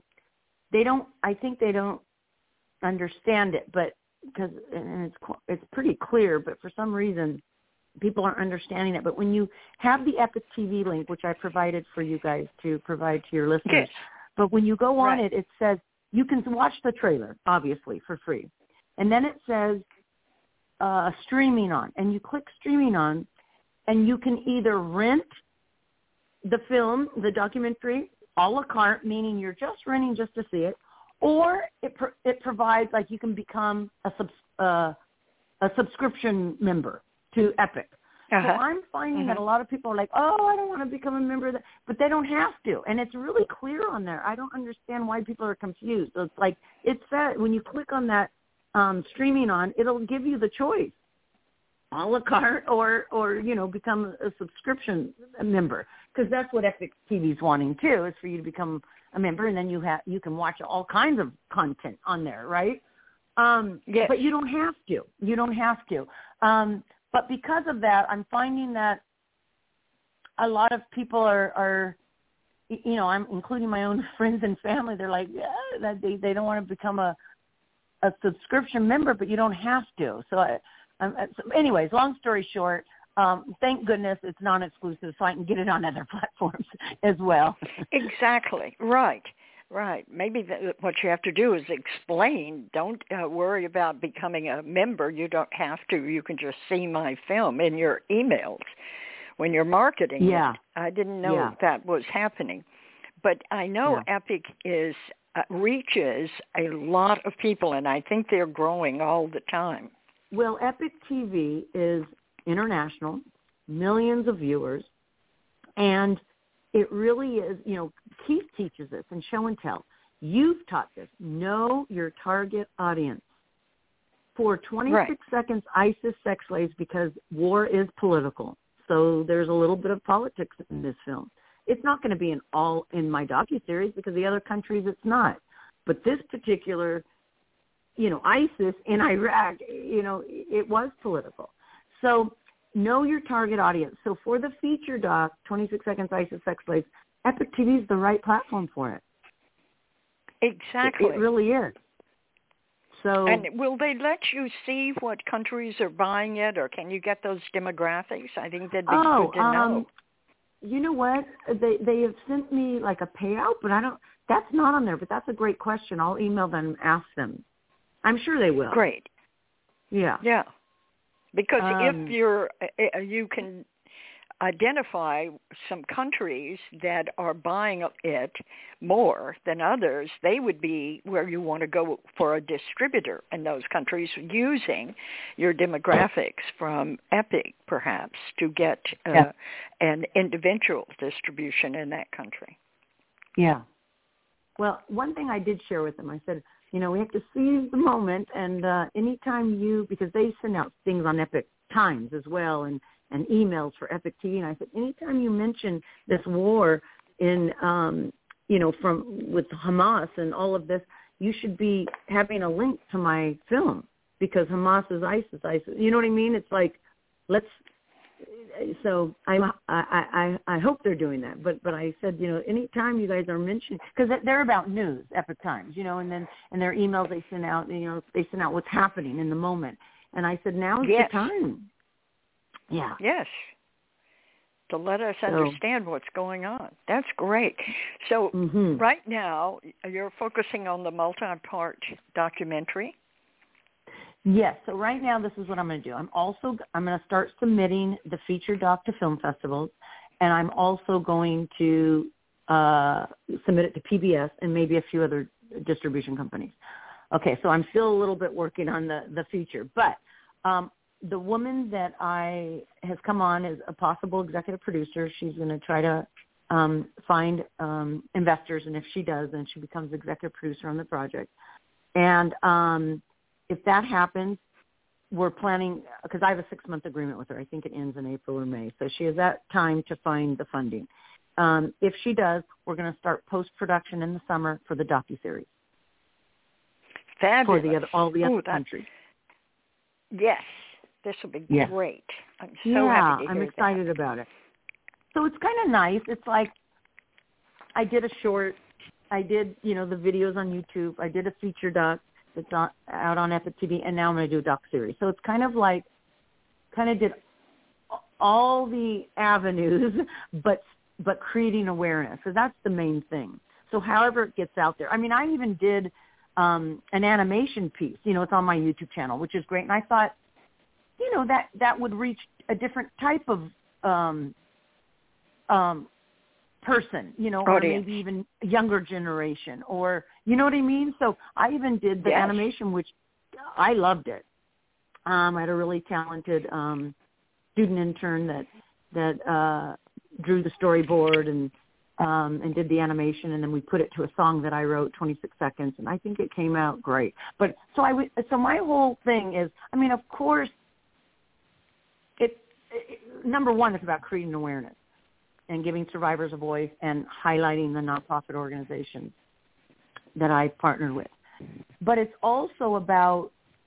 I think they don't understand it, but and it's pretty clear, but for some reason people aren't understanding it. But when you have the Epic TV link, which I provided for you guys to provide to your listeners, but when you go on it, it says you can watch the trailer, obviously, for free. And then it says streaming on, and you click streaming on, and you can either rent the film, the documentary, a la carte, meaning you're just renting just to see it, or it provides, like, you can become a subscription member to Epic. So I'm finding that a lot of people are like, oh, I don't want to become a member of that, but they don't have to, and it's really clear on there. I don't understand why people are confused. So it's like, it says when you click on that streaming on, it'll give you the choice, a la carte or you know, become a subscription member, because that's what Epic TV is wanting too, is for you to become a member, and then you can watch all kinds of content on there, right? Yes. But you don't have to. You don't have to. But because of that, I'm finding that a lot of people are you know, I'm including my own friends and family. They're like, yeah, that they don't want to become a subscription member, but you don't have to. So anyways, long story short, thank goodness it's non-exclusive, so I can get it on other platforms as well. Exactly. Right. Maybe what you have to do is explain. Don't worry about becoming a member. You don't have to. You can just see my film in your emails when you're marketing it. I didn't know that was happening. But I know Epic reaches a lot of people, and I think they're growing all the time. Well, Epic TV is international, millions of viewers, and it really is, you know, Keith teaches this in Show and Tell. You've taught this. Know your target audience. For 26 seconds, ISIS sex slaves, because war is political. So there's a little bit of politics in this film. It's not going to be in my docuseries, because the other countries it's not. But this particular, you know, ISIS in Iraq, you know, it was political. So know your target audience. So for the feature doc, 26 Seconds ISIS Sex Slaves, Epic TV is the right platform for it. Exactly. It really is. So, and will they let you see what countries are buying it, or can you get those demographics? I think that'd be good to know. You know what? They have sent me like a payout, but that's not on there, but that's a great question. I'll email them and ask them. I'm sure they will. Great. Yeah. Yeah. Because if you can identify some countries that are buying it more than others, they would be where you want to go for a distributor in those countries, using your demographics from Epic, perhaps, to get an individual distribution in that country. Yeah. Well, one thing I did share with them, I said, you know, we have to seize the moment, and anytime because they send out things on Epic Times as well, and emails for Epic TV, and I said, anytime you mention this war in, you know, with Hamas and all of this, you should be having a link to my film, because Hamas is ISIS. You know what I mean? It's like, so I hope they're doing that. But I said, anytime you guys are mentioning, because they're about news, Epic Times, and their emails they send out, they send out what's happening in the moment. And I said, now's the time. Yeah. Yes. To let us understand what's going on. That's great. So right now you're focusing on the multi-part documentary. Yes. So right now, this is what I'm going to do. I'm going to start submitting the feature doc to film festivals, and I'm also going to submit it to PBS and maybe a few other distribution companies. Okay. So I'm still a little bit working on the feature, but the woman that has come on as a possible executive producer. She's going to try to find investors, and if she does, then she becomes executive producer on the project. And if that happens, we're planning, because I have a 6-month agreement with her. I think it ends in April or May. So she has that time to find the funding. If she does, we're going to start post-production in the summer for the docuseries. Fabulous. For all the other countries. Yes. This will be great. I'm so happy to hear I'm excited about it. So it's kind of nice. It's like I did a short. I did, the videos on YouTube. I did a feature doc that's out on Epic TV, and now I'm going to do a doc series. So it's kind of did all the avenues, but creating awareness. So that's the main thing. So however it gets out there. I mean, I even did an animation piece. It's on my YouTube channel, which is great. And I thought, that would reach a different type of person, or maybe even a younger generation, or you know what I mean? So I even did the animation, which I loved it. I had a really talented student intern that drew the storyboard and did the animation, and then we put it to a song that I wrote, 26 Seconds, and I think it came out great. But so my whole thing is, of course, number one, it's about creating awareness and giving survivors a voice and highlighting the nonprofit organizations that I partnered with. But it's also about,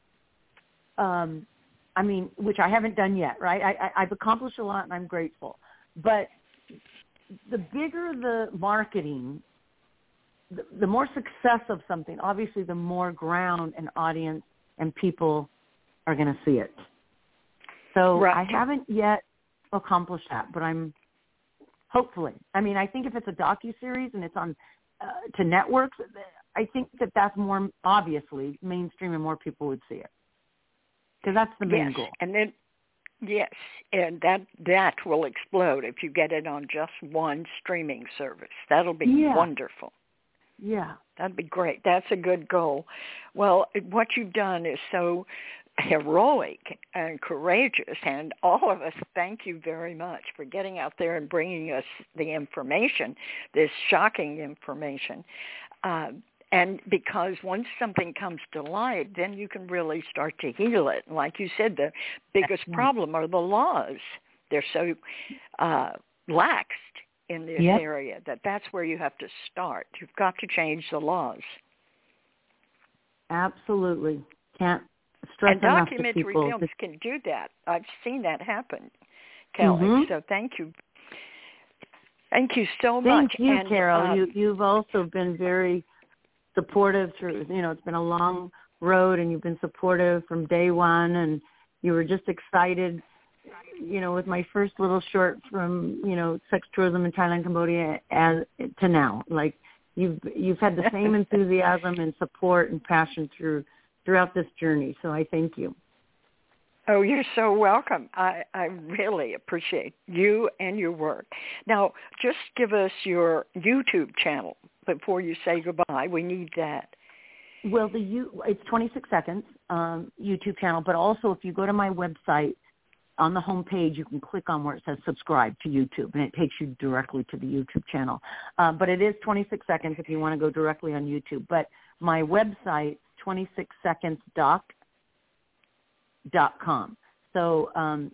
which I haven't done yet, right? I've accomplished a lot and I'm grateful. But the bigger the marketing, the more success of something, obviously the more ground and audience and people are going to see it. So I haven't yet accomplished that, but I'm hopefully. I think if it's a docuseries and it's on to networks, I think that's more obviously mainstream and more people would see it, because that's the main goal. And then and that will explode if you get it on just one streaming service. That'll be wonderful. Yeah, that'd be great. That's a good goal. Well, what you've done is so heroic and courageous, and all of us thank you very much for getting out there and bringing us the information, this shocking information. And because once something comes to light, then you can really start to heal it. Like you said, the biggest problem are the laws. They're so laxed in this area that's where you have to start. You've got to change the laws. Absolutely. Can't stress enough to people. And documentary films can do that. I've seen that happen, Kelly. So thank you. Thank you so much. Thank you, Carol. You've also been very supportive through, it's been a long road, and you've been supportive from day one, and you were just excited, with my first little short from, sex tourism in Thailand, Cambodia, to now. Like, you've had the same enthusiasm and support and passion throughout this journey. So I thank you. Oh, you're so welcome. I really appreciate you and your work. Now, just give us your YouTube channel before you say goodbye. We need that. Well, it's 26 Seconds YouTube channel, but also if you go to my website, on the home page, you can click on where it says subscribe to YouTube, and it takes you directly to the YouTube channel. But it is 26 Seconds if you want to go directly on YouTube. But my website, 26seconds.com. So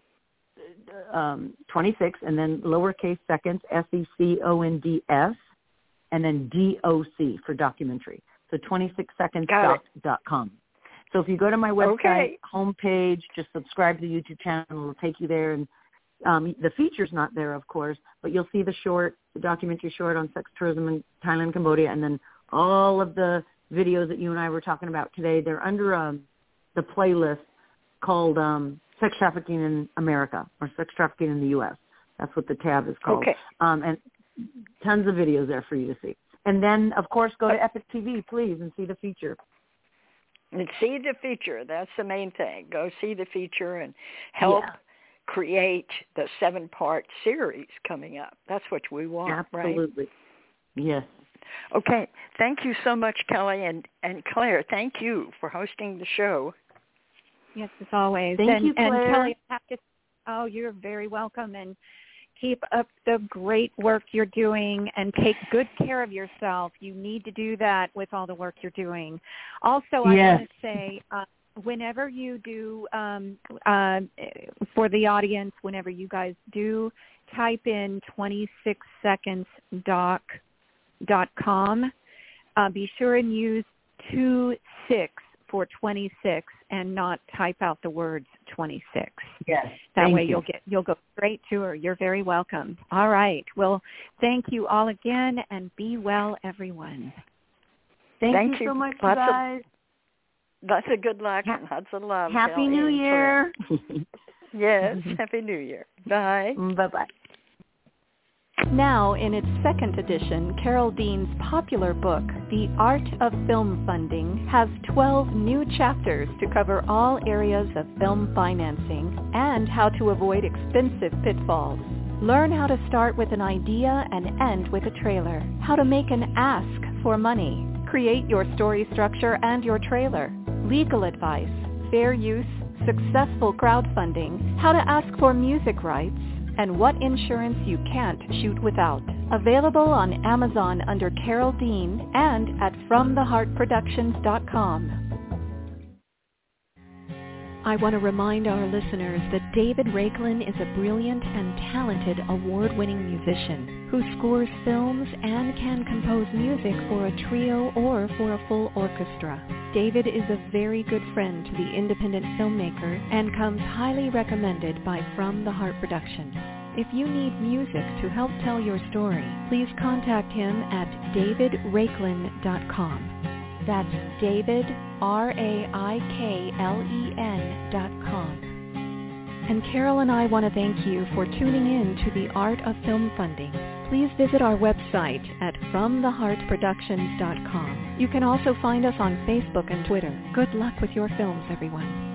26 and then lowercase seconds, SECONDS, and then DOC for documentary. So 26seconds.com. So if you go to my website homepage, just subscribe to the YouTube channel. It'll take you there, and The feature's not there, of course, but you'll see the documentary short on sex tourism in Thailand, Cambodia, and then all of the videos that you and I were talking about today. They're under the playlist called Sex Trafficking in America or Sex Trafficking in the U.S. That's what the tab is called. Okay. And tons of videos there for you to see. And then, of course, go to Epic TV, please, and see the feature. And see the feature. That's the main thing. Go see the feature and help create the 7-part series coming up. That's what we want, right? Absolutely. Yes. Okay. Thank you so much, Kelly. And Claire, thank you for hosting the show. Yes, as always. Thank you, Claire. And Kelly, I have to, you're very welcome. And keep up the great work you're doing and take good care of yourself. You need to do that with all the work you're doing. Also, I want to say, whenever you do, for the audience, whenever you guys do type in 26secondsdoc.com, be sure and use 26 for 26 and not type out the words 26. Yes. That way you'll go straight to her. You're very welcome. All right. Well, thank you all again, and be well, everyone. Thank you so much, guys. Lots of good luck and lots of love. Happy New Year. Yes. Happy New Year. Bye. Bye-bye. Now, in its second edition, Carol Dean's popular book, The Art of Film Funding, has 12 new chapters to cover all areas of film financing and how to avoid expensive pitfalls. Learn how to start with an idea and end with a trailer, how to make an ask for money, create your story structure and your trailer, legal advice, fair use, successful crowdfunding, how to ask for music rights, and what insurance you can't shoot without. Available on Amazon under Carol Dean and at FromTheHeartProductions.com. I want to remind our listeners that David Raiklin is a brilliant and talented award-winning musician who scores films and can compose music for a trio or for a full orchestra. David is a very good friend to the independent filmmaker and comes highly recommended by From the Heart Productions. If you need music to help tell your story, please contact him at davidraiklin.com. That's David, RAIKLEN.com. And Carol and I want to thank you for tuning in to The Art of Film Funding. Please visit our website at FromTheHeartProductions.com. You can also find us on Facebook and Twitter. Good luck with your films, everyone.